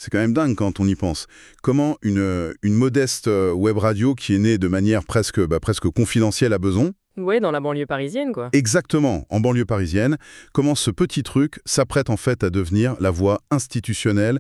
C'est quand même dingue quand on y pense. Comment une modeste web radio qui est née de manière presque confidentielle à Besançon, Ouais, dans la banlieue parisienne, quoi. exactement, en banlieue parisienne, comment ce petit truc s'apprête en fait à devenir la voix institutionnelle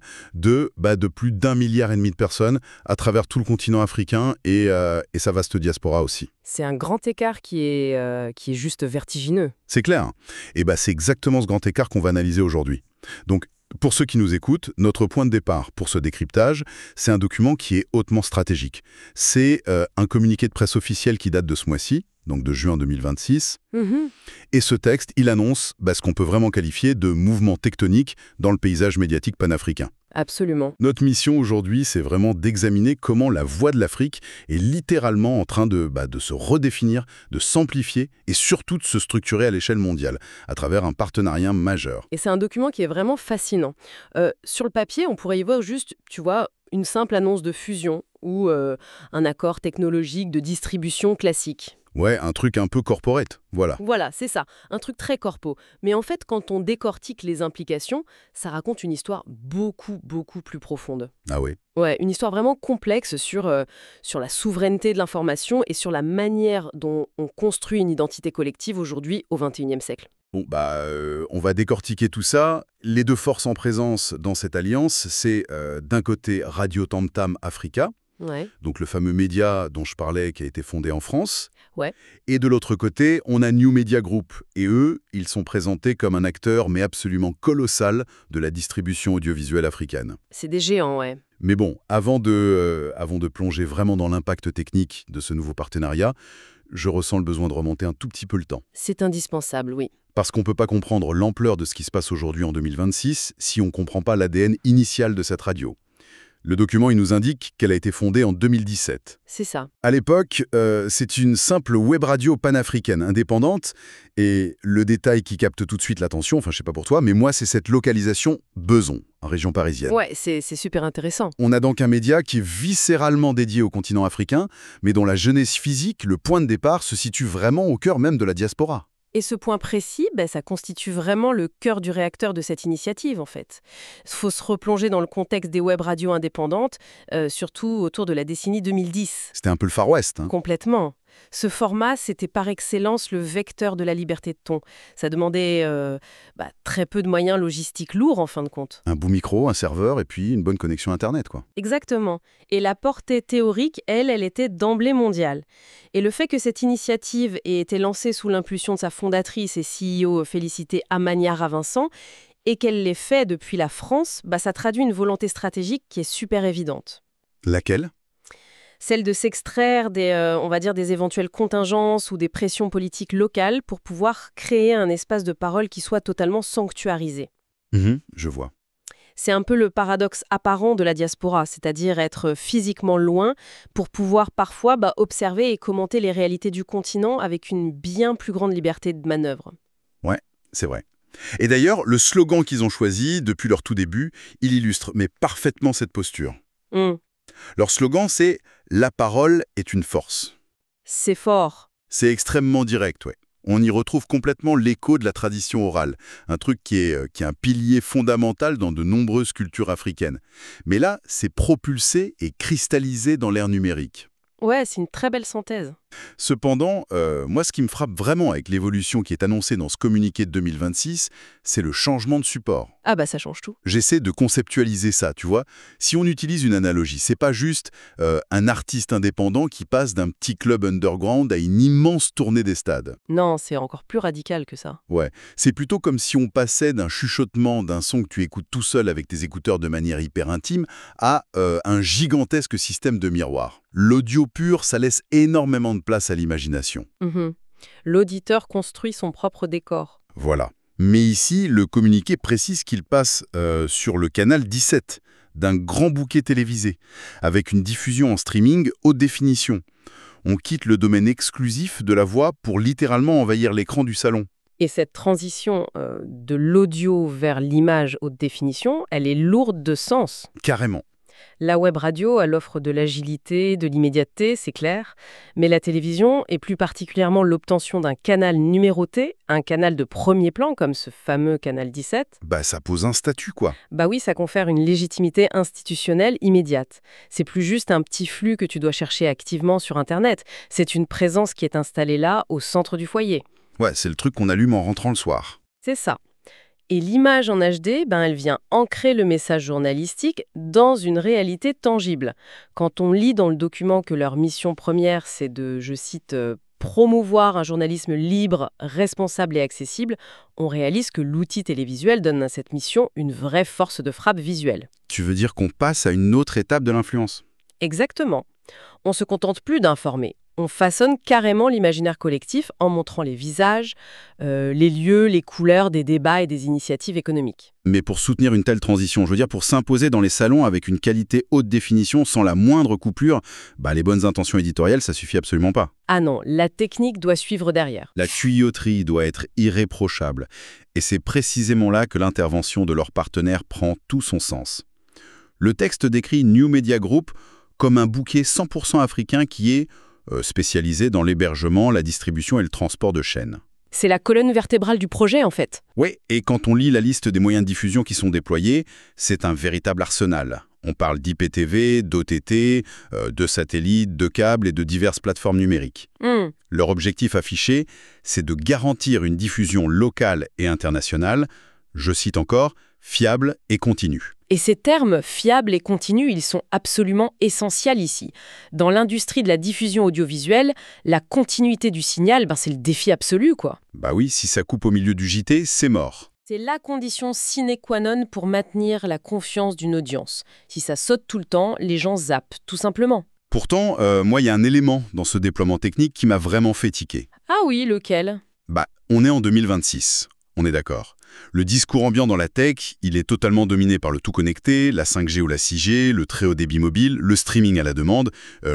de plus d'1,5 milliard de personnes à travers tout le continent africain et sa vaste diaspora aussi. C'est un grand écart qui est juste vertigineux. C'est clair. Et c'est exactement ce grand écart qu'on va analyser aujourd'hui. Donc, pour ceux qui nous écoutent, notre point de départ pour ce décryptage, c'est un document qui est hautement stratégique. C'est un communiqué de presse officiel qui date de ce mois-ci, donc de juin 2026. Mhm. Et ce texte, il annonce ce qu'on peut vraiment qualifier de mouvement tectonique dans le paysage médiatique panafricain. Absolument. Notre mission aujourd'hui, c'est vraiment d'examiner comment la voix de l'Afrique est littéralement en train de se redéfinir, de s'amplifier et surtout de se structurer à l'échelle mondiale, à travers un partenariat majeur. Et c'est un document qui est vraiment fascinant. Sur le papier, on pourrait y voir juste, tu vois, une simple annonce de fusion ou un accord technologique de distribution classique. Ouais, un truc un peu corporate, voilà. Voilà, c'est ça, un truc très corpo. Mais en fait, quand on décortique les implications, ça raconte une histoire beaucoup, beaucoup plus profonde. Ah ouais. Ouais, une histoire vraiment complexe sur la souveraineté de l'information et sur la manière dont on construit une identité collective aujourd'hui au XXIe siècle. Bon, on va décortiquer tout ça. Les deux forces en présence dans cette alliance, c'est d'un côté Radio Tam Tam Africa, Ouais, donc le fameux média dont je parlais qui a été fondé en France. ouais. Et de l'autre côté, on a New Media Group. Et eux, ils sont présentés comme un acteur, mais absolument colossal, de la distribution audiovisuelle africaine. C'est des géants, ouais. Mais bon, avant de plonger vraiment dans l'impact technique de ce nouveau partenariat, je ressens le besoin de remonter un tout petit peu le temps. C'est indispensable, oui. Parce qu'on ne peut pas comprendre l'ampleur de ce qui se passe aujourd'hui en 2026 si on ne comprend pas l'ADN initial de cette radio. Le document, il nous indique qu'elle a été fondée en 2017. C'est ça. À l'époque, c'est une simple web radio panafricaine indépendante. Et le détail qui capte tout de suite l'attention, enfin je sais pas pour toi, mais moi c'est cette localisation Besançon, en région parisienne. Ouais, c'est super intéressant. On a donc un média qui est viscéralement dédié au continent africain, mais dont la genèse physique, le point de départ, se situe vraiment au cœur même de la diaspora. Et ce point précis, ça constitue vraiment le cœur du réacteur de cette initiative, en fait. Il faut se replonger dans le contexte des web radios indépendantes, surtout autour de la décennie 2010. C'était un peu le Far West, hein. Complètement. Ce format, c'était par excellence le vecteur de la liberté de ton. Ça demandait très peu de moyens logistiques lourds, en fin de compte. Un bout micro, un serveur et puis une bonne connexion Internet, quoi. Exactement. Et la portée théorique, elle était d'emblée mondiale. Et le fait que cette initiative ait été lancée sous l'impulsion de sa fondatrice et CEO félicitée Amania Ravincent, et qu'elle l'ait fait depuis la France, ça traduit une volonté stratégique qui est super évidente. Laquelle ? Celle de s'extraire des éventuelles contingences ou des pressions politiques locales pour pouvoir créer un espace de parole qui soit totalement sanctuarisé. Je vois. C'est un peu le paradoxe apparent de la diaspora, c'est-à-dire être physiquement loin pour pouvoir parfois observer et commenter les réalités du continent avec une bien plus grande liberté de manœuvre. Ouais, c'est vrai. Et d'ailleurs, le slogan qu'ils ont choisi depuis leur tout début, il illustre mais parfaitement cette posture. Leur slogan, c'est « La parole est une force ». C'est fort. C'est extrêmement direct, ouais. On y retrouve complètement l'écho de la tradition orale, un truc qui est un pilier fondamental dans de nombreuses cultures africaines. Mais là, c'est propulsé et cristallisé dans l'ère numérique. Ouais, c'est une très belle synthèse. Cependant, moi, ce qui me frappe vraiment avec l'évolution qui est annoncée dans ce communiqué de 2026, c'est le changement de support. Ah ça change tout. J'essaie de conceptualiser ça, tu vois. Si on utilise une analogie, c'est pas juste un artiste indépendant qui passe d'un petit club underground à une immense tournée des stades. Non, c'est encore plus radical que ça. Ouais, c'est plutôt comme si on passait d'un chuchotement d'un son que tu écoutes tout seul avec tes écouteurs de manière hyper intime à un gigantesque système de miroirs. L'audio pur, ça laisse énormément de place à l'imagination. L'auditeur construit son propre décor. Voilà. Mais ici, le communiqué précise qu'il passe sur le canal 17 d'un grand bouquet télévisé, avec une diffusion en streaming haute définition. On quitte le domaine exclusif de la voix pour littéralement envahir l'écran du salon. Et cette transition de l'audio vers l'image haute définition, elle est lourde de sens. Carrément. La web radio, elle offre de l'agilité, de l'immédiateté, c'est clair, mais la télévision, et plus particulièrement l'obtention d'un canal numéroté, un canal de premier plan comme ce fameux canal 17, Bah ça pose un statut, quoi. bah oui, ça confère une légitimité institutionnelle immédiate. C'est plus juste un petit flux que tu dois chercher activement sur Internet, c'est une présence qui est installée là, au centre du foyer. Ouais, c'est le truc qu'on allume en rentrant le soir. C'est ça. Et l'image en HD, ben, elle vient ancrer le message journalistique dans une réalité tangible. Quand on lit dans le document que leur mission première, c'est de, je cite, promouvoir un journalisme libre, responsable et accessible, on réalise que l'outil télévisuel donne à cette mission une vraie force de frappe visuelle. Tu veux dire qu'on passe à une autre étape de l'influence? Exactement. On ne se contente plus d'informer. On façonne carrément l'imaginaire collectif en montrant les visages, les lieux, les couleurs des débats et des initiatives économiques. Mais pour soutenir une telle transition, je veux dire pour s'imposer dans les salons avec une qualité haute définition sans la moindre coupure, bah les bonnes intentions éditoriales, ça suffit absolument pas. Ah non, la technique doit suivre derrière. La tuyauterie doit être irréprochable. Et c'est précisément là que l'intervention de leurs partenaires prend tout son sens. Le texte décrit New Media Group comme un bouquet 100% africain qui est spécialisé dans l'hébergement, la distribution et le transport de chaînes. C'est la colonne vertébrale du projet, en fait. Oui, et quand on lit la liste des moyens de diffusion qui sont déployés, c'est un véritable arsenal. On parle d'IPTV, d'OTT, de satellites, de câbles et de diverses plateformes numériques. Leur objectif affiché, c'est de garantir une diffusion locale et internationale, je cite encore, fiable et continue. Et ces termes fiables et continus, ils sont absolument essentiels ici. Dans l'industrie de la diffusion audiovisuelle, la continuité du signal, c'est le défi absolu, quoi. Bah oui, si ça coupe au milieu du JT, c'est mort. C'est la condition sine qua non pour maintenir la confiance d'une audience. Si ça saute tout le temps, les gens zappent, tout simplement. Pourtant, moi, il y a un élément dans ce déploiement technique qui m'a vraiment fait tiquer. Ah oui, lequel? Bah, on est en 2026, on est d'accord. Le discours ambiant dans la tech, il est totalement dominé par le tout connecté, la 5G ou la 6G, le très haut débit mobile, le streaming à la demande,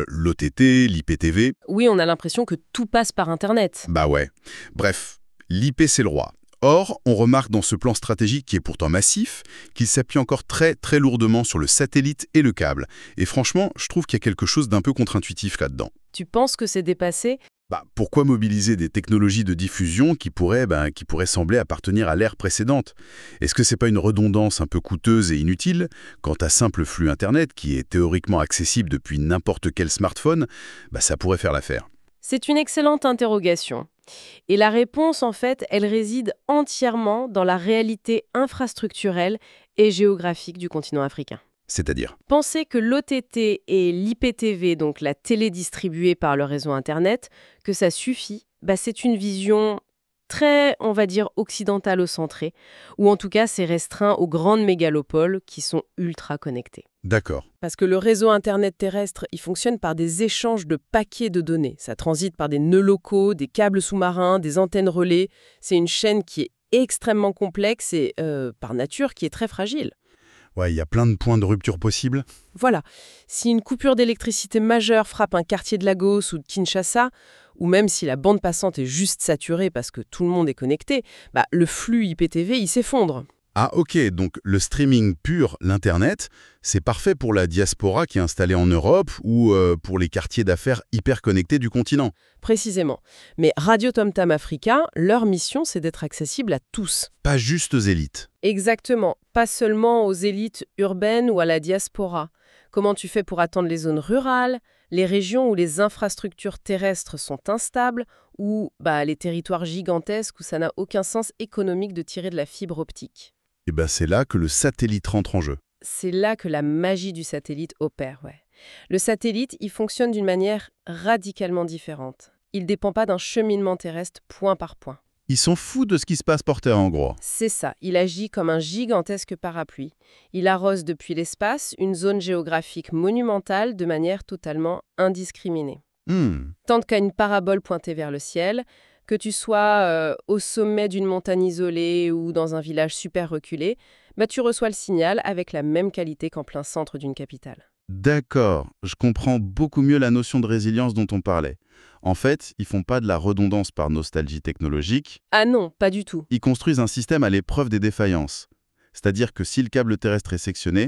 l'OTT, l'IPTV. Oui, on a l'impression que tout passe par Internet. Bah ouais. Bref, l'IP c'est le roi. Or, on remarque dans ce plan stratégique qui est pourtant massif, qu'il s'appuie encore très très lourdement sur le satellite et le câble. Et franchement, je trouve qu'il y a quelque chose d'un peu contre-intuitif là-dedans. Tu penses que c'est dépassé? Bah, pourquoi mobiliser des technologies de diffusion qui pourraient sembler appartenir à l'ère précédente? Est-ce que c'est pas une redondance un peu coûteuse et inutile quant à simple flux Internet qui est théoriquement accessible depuis n'importe quel smartphone? Bah, ça pourrait faire l'affaire. C'est une excellente interrogation. Et la réponse, en fait, elle réside entièrement dans la réalité infrastructurelle et géographique du continent africain. C'est-à-dire? Pensez que l'OTT et l'IPTV, donc la télé distribuée par le réseau Internet, que ça suffit, c'est une vision très, on va dire, occidentalo-centrée, ou en tout cas c'est restreint aux grandes mégalopoles qui sont ultra connectées. D'accord. Parce que le réseau Internet terrestre, il fonctionne par des échanges de paquets de données. Ça transite par des nœuds locaux, des câbles sous-marins, des antennes relais. C'est une chaîne qui est extrêmement complexe et, par nature, qui est très fragile. Ouais, il y a plein de points de rupture possibles. Voilà. Si une coupure d'électricité majeure frappe un quartier de Lagos ou de Kinshasa, ou même si la bande passante est juste saturée parce que tout le monde est connecté, le flux IPTV, il s'effondre. Ah ok, donc le streaming pur, l'Internet, c'est parfait pour la diaspora qui est installée en Europe ou pour les quartiers d'affaires hyper connectés du continent. Précisément. Mais Radio Tom Tam Africa, leur mission, c'est d'être accessible à tous. Pas juste aux élites. Exactement. Pas seulement aux élites urbaines ou à la diaspora. Comment tu fais pour atteindre les zones rurales, les régions où les infrastructures terrestres sont instables ou les territoires gigantesques où ça n'a aucun sens économique de tirer de la fibre optique? Et c'est là que le satellite rentre en jeu. C'est là que la magie du satellite opère, ouais. Le satellite, il fonctionne d'une manière radicalement différente. Il ne dépend pas d'un cheminement terrestre point par point. Ils s'en foutent de ce qui se passe par terre, en gros. C'est ça, il agit comme un gigantesque parapluie. Il arrose depuis l'espace une zone géographique monumentale de manière totalement indiscriminée. Tant qu'à une parabole pointée vers le ciel, que tu sois au sommet d'une montagne isolée ou dans un village super reculé, tu reçois le signal avec la même qualité qu'en plein centre d'une capitale. D'accord, je comprends beaucoup mieux la notion de résilience dont on parlait. En fait, ils font pas de la redondance par nostalgie technologique. Ah non, pas du tout. Ils construisent un système à l'épreuve des défaillances. C'est-à-dire que si le câble terrestre est sectionné,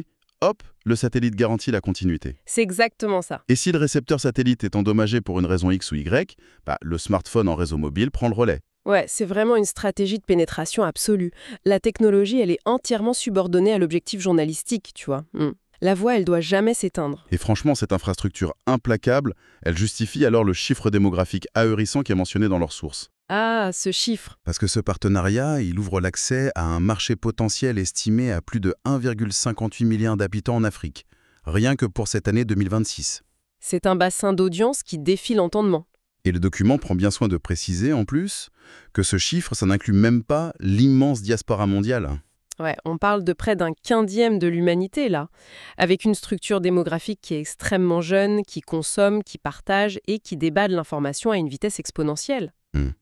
hop, le satellite garantit la continuité. C'est exactement ça. Et si le récepteur satellite est endommagé pour une raison X ou Y, le smartphone en réseau mobile prend le relais. Ouais, c'est vraiment une stratégie de pénétration absolue. La technologie, elle est entièrement subordonnée à l'objectif journalistique, tu vois. La voix, elle doit jamais s'éteindre. Et franchement, cette infrastructure implacable, elle justifie alors le chiffre démographique ahurissant qui est mentionné dans leurs sources. Ah, ce chiffre. Parce que ce partenariat, il ouvre l'accès à un marché potentiel estimé à plus de 1,58 milliard d'habitants en Afrique, rien que pour cette année 2026. C'est un bassin d'audience qui défie l'entendement. Et le document prend bien soin de préciser, en plus, que ce chiffre, ça n'inclut même pas l'immense diaspora mondiale. Ouais, on parle de près d'un quinzième de l'humanité, là, avec une structure démographique qui est extrêmement jeune, qui consomme, qui partage et qui débat de l'information à une vitesse exponentielle.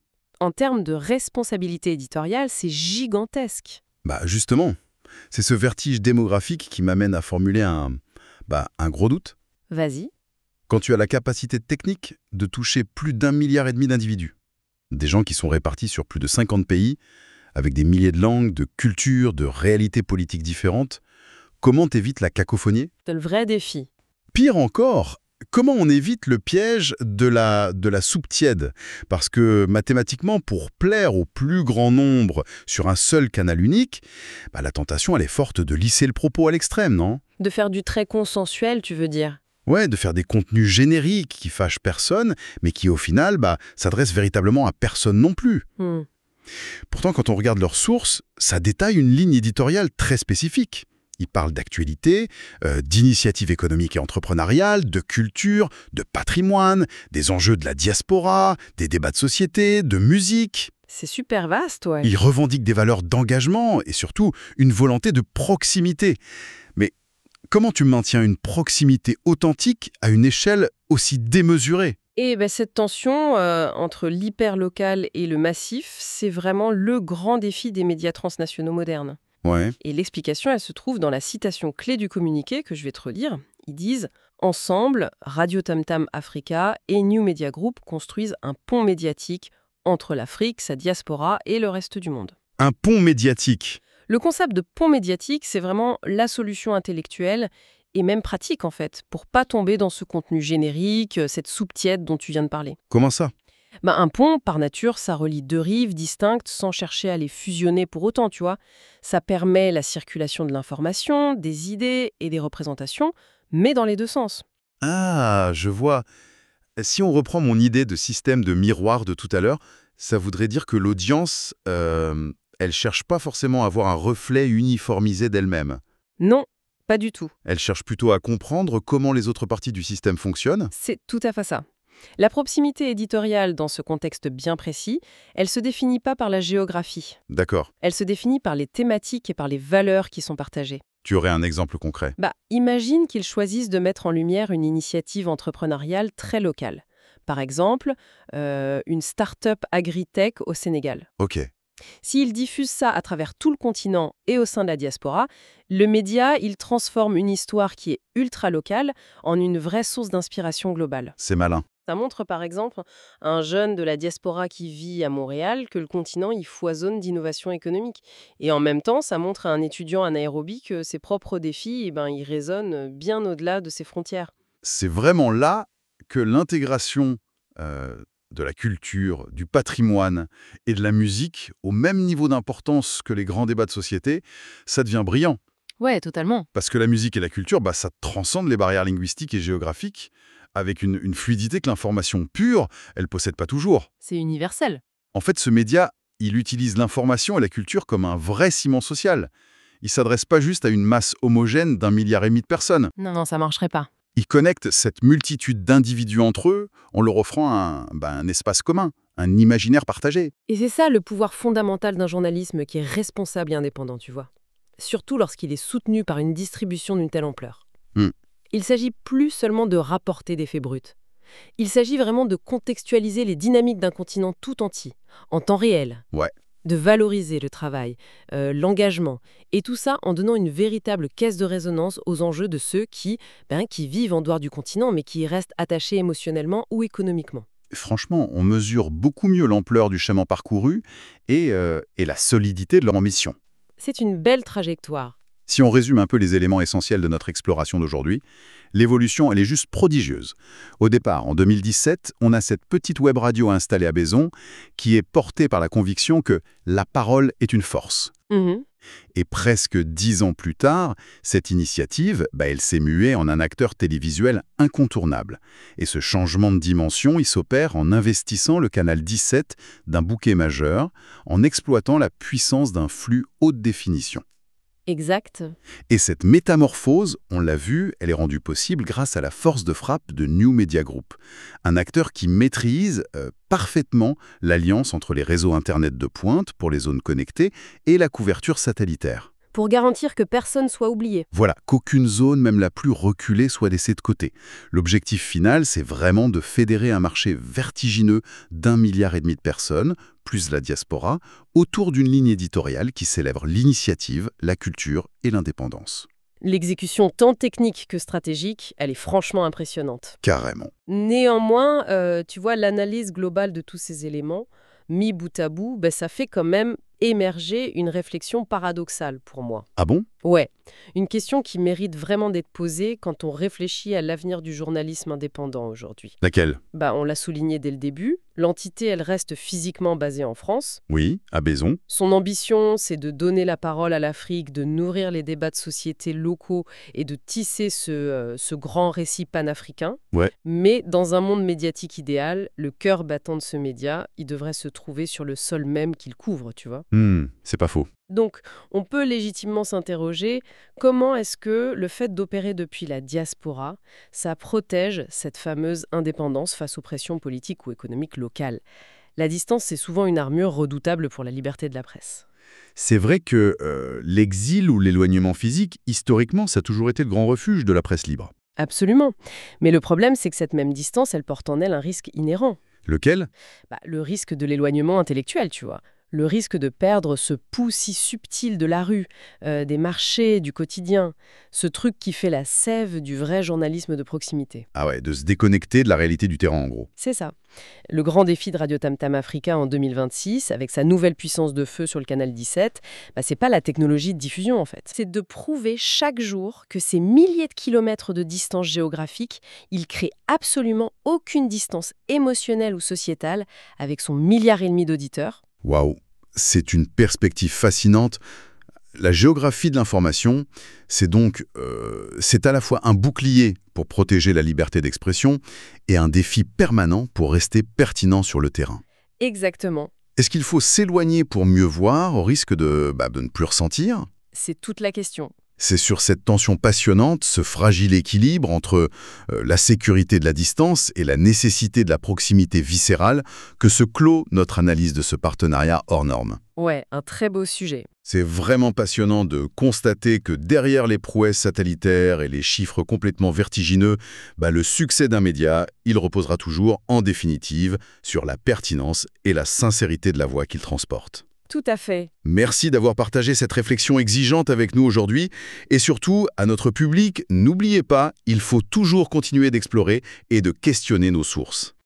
En termes de responsabilité éditoriale, c'est gigantesque. Justement, c'est ce vertige démographique qui m'amène à formuler un gros doute. Vas-y. Quand tu as la capacité technique de toucher plus d'1,5 milliard d'individus, des gens qui sont répartis sur plus de 50 pays, avec des milliers de langues, de cultures, de réalités politiques différentes, comment t'évites la cacophonie ? C'est le vrai défi. Pire encore, comment on évite le piège de la soupe tiède ? Parce que mathématiquement, pour plaire au plus grand nombre sur un seul canal unique, la tentation elle est forte de lisser le propos à l'extrême, non ? De faire du très consensuel, tu veux dire ? Ouais, de faire des contenus génériques qui fâchent personne, mais qui au final s'adressent véritablement à personne non plus. Pourtant, quand on regarde leurs sources, ça détaille une ligne éditoriale très spécifique. Ils parlent d'actualité, d'initiatives économiques et entrepreneuriales, de culture, de patrimoine, des enjeux de la diaspora, des débats de société, de musique. C'est super vaste, ouais. Ils revendiquent des valeurs d'engagement et surtout une volonté de proximité. Mais comment tu maintiens une proximité authentique à une échelle aussi démesurée ? Et cette tension entre l'hyperlocal et le massif, c'est vraiment le grand défi des médias transnationaux modernes. Ouais. Et l'explication, elle se trouve dans la citation clé du communiqué que je vais te relire. Ils disent « Ensemble, Radio Tam Tam Africa et New Media Group construisent un pont médiatique entre l'Afrique, sa diaspora et le reste du monde. » Un pont médiatique. Le concept de pont médiatique, c'est vraiment la solution intellectuelle et même pratique, en fait, pour pas tomber dans ce contenu générique, cette soupe tiède dont tu viens de parler. Comment ça ? Un pont, par nature, ça relie deux rives distinctes sans chercher à les fusionner pour autant, tu vois. Ça permet la circulation de l'information, des idées et des représentations, mais dans les deux sens. Ah, je vois. Si on reprend mon idée de système de miroir de tout à l'heure, ça voudrait dire que l'audience, elle cherche pas forcément à avoir un reflet uniformisé d'elle-même. Non, pas du tout. Elle cherche plutôt à comprendre comment les autres parties du système fonctionnent. C'est tout à fait ça. La proximité éditoriale, dans ce contexte bien précis, elle se définit pas par la géographie. D'accord. Elle se définit par les thématiques et par les valeurs qui sont partagées. Tu aurais un exemple concret ? Imagine qu'ils choisissent de mettre en lumière une initiative entrepreneuriale très locale. Par exemple, une start-up agri-tech au Sénégal. Ok. S'ils diffusent ça à travers tout le continent et au sein de la diaspora, le média, il transforme une histoire qui est ultra locale en une vraie source d'inspiration globale. C'est malin. Ça montre par exemple un jeune de la diaspora qui vit à Montréal que le continent il foisonne d'innovation économique. Et en même temps, ça montre à un étudiant en Nairobi que ses propres défis, ils résonnent bien au-delà de ses frontières. C'est vraiment là que l'intégration de la culture, du patrimoine et de la musique au même niveau d'importance que les grands débats de société, ça devient brillant. Ouais, totalement. Parce que la musique et la culture, ça transcende les barrières linguistiques et géographiques avec une fluidité que l'information pure, elle possède pas toujours. C'est universel. En fait, ce média, il utilise l'information et la culture comme un vrai ciment social. Il s'adresse pas juste à une masse homogène d'1,5 milliard de personnes. Non, ça marcherait pas. Il connecte cette multitude d'individus entre eux en leur offrant un espace commun, un imaginaire partagé. Et c'est ça le pouvoir fondamental d'un journalisme qui est responsable et indépendant, tu vois. Surtout lorsqu'il est soutenu par une distribution d'une telle ampleur. Il s'agit plus seulement de rapporter des faits bruts. Il s'agit vraiment de contextualiser les dynamiques d'un continent tout entier, en temps réel. Ouais. De valoriser le travail, l'engagement, et tout ça en donnant une véritable caisse de résonance aux enjeux de ceux qui vivent en dehors du continent, mais qui y restent attachés émotionnellement ou économiquement. Franchement, on mesure beaucoup mieux l'ampleur du chemin parcouru et la solidité de leur ambition. C'est une belle trajectoire. Si on résume un peu les éléments essentiels de notre exploration d'aujourd'hui, l'évolution, elle est juste prodigieuse. Au départ, en 2017, on a cette petite web radio installée à Bézon qui est portée par la conviction que la parole est une force. Mhm. Et presque 10 ans plus tard, cette initiative, elle s'est muée en un acteur télévisuel incontournable. Et ce changement de dimension, il s'opère en investissant le canal 17 d'un bouquet majeur, en exploitant la puissance d'un flux haute définition. Exact. Et cette métamorphose, on l'a vu, elle est rendue possible grâce à la force de frappe de New Media Group, un acteur qui maîtrise parfaitement l'alliance entre les réseaux Internet de pointe pour les zones connectées et la couverture satellitaire. Pour garantir que personne soit oublié. Voilà, qu'aucune zone, même la plus reculée, soit laissée de côté. L'objectif final, c'est vraiment de fédérer un marché vertigineux d'1,5 milliard de personnes, plus la diaspora, autour d'une ligne éditoriale qui célèbre l'initiative, la culture et l'indépendance. L'exécution tant technique que stratégique, elle est franchement impressionnante. Carrément. Néanmoins, tu vois, l'analyse globale de tous ces éléments, mis bout à bout, ça fait quand même émerger une réflexion paradoxale pour moi. Ah bon ? Ouais, une question qui mérite vraiment d'être posée quand on réfléchit à l'avenir du journalisme indépendant aujourd'hui. Laquelle ? On l'a souligné dès le début, l'entité, elle reste physiquement basée en France. Oui, à Bézon. Son ambition, c'est de donner la parole à l'Afrique, de nourrir les débats de société locaux et de tisser ce grand récit panafricain. Ouais. Mais dans un monde médiatique idéal, le cœur battant de ce média, il devrait se trouver sur le sol même qu'il couvre, tu vois. C'est pas faux. Donc, on peut légitimement s'interroger comment est-ce que le fait d'opérer depuis la diaspora, ça protège cette fameuse indépendance face aux pressions politiques ou économiques locales. La distance, c'est souvent une armure redoutable pour la liberté de la presse. C'est vrai que l'exil ou l'éloignement physique, historiquement, ça a toujours été le grand refuge de la presse libre. Absolument. Mais le problème, c'est que cette même distance, elle porte en elle un risque inhérent. Lequel ? Le risque de l'éloignement intellectuel, tu vois. Le risque de perdre ce pouls si subtil de la rue, des marchés, du quotidien. Ce truc qui fait la sève du vrai journalisme de proximité. Ah ouais, de se déconnecter de la réalité du terrain, en gros. C'est ça. Le grand défi de Radio Tam Tam Africa en 2026, avec sa nouvelle puissance de feu sur le canal 17, c'est pas la technologie de diffusion en fait. C'est de prouver chaque jour que ces milliers de kilomètres de distance géographique, il crée absolument aucune distance émotionnelle ou sociétale avec son 1,5 milliard d'auditeurs. Waouh, c'est une perspective fascinante. La géographie de l'information, c'est donc c'est à la fois un bouclier pour protéger la liberté d'expression et un défi permanent pour rester pertinent sur le terrain. Exactement. Est-ce qu'il faut s'éloigner pour mieux voir, au risque de ne plus ressentir ? C'est toute la question. C'est sur cette tension passionnante, ce fragile équilibre entre la sécurité de la distance et la nécessité de la proximité viscérale que se clôt notre analyse de ce partenariat hors norme. Ouais, un très beau sujet. C'est vraiment passionnant de constater que derrière les prouesses satellitaires et les chiffres complètement vertigineux, le succès d'un média, il reposera toujours, en définitive, sur la pertinence et la sincérité de la voix qu'il transporte. Tout à fait. Merci d'avoir partagé cette réflexion exigeante avec nous aujourd'hui. Et surtout, à notre public, n'oubliez pas, il faut toujours continuer d'explorer et de questionner nos sources.